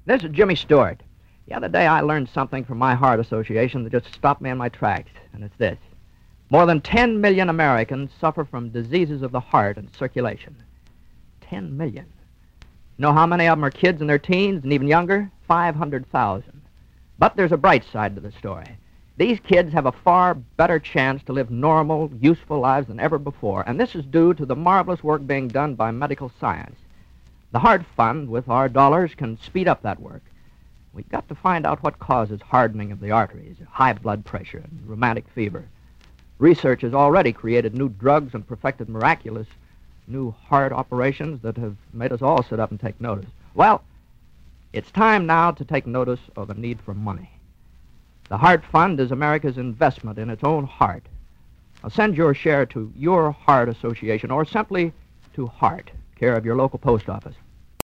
This is Jimmy Stewart. The other day I learned something from my heart association that just stopped me in my tracks, and it's this. More than 10 million Americans suffer from diseases of the heart and circulation. 10 million. Know how many of them are kids in their teens and even younger? 500,000. But there's a bright side to the story. These kids have a far better chance to live normal, useful lives than ever before, and this is due to the marvelous work being done by medical science. The Heart Fund, with our dollars, can speed up that work. We've got to find out what causes hardening of the arteries, high blood pressure, and rheumatic fever. Research has already created new drugs and perfected miraculous new heart operations that have made us all sit up and take notice. Well, it's time now to take notice of the need for money. The Heart Fund is America's investment in its own heart. Now send your share to Your Heart Association or simply to Heart, care of your local post office.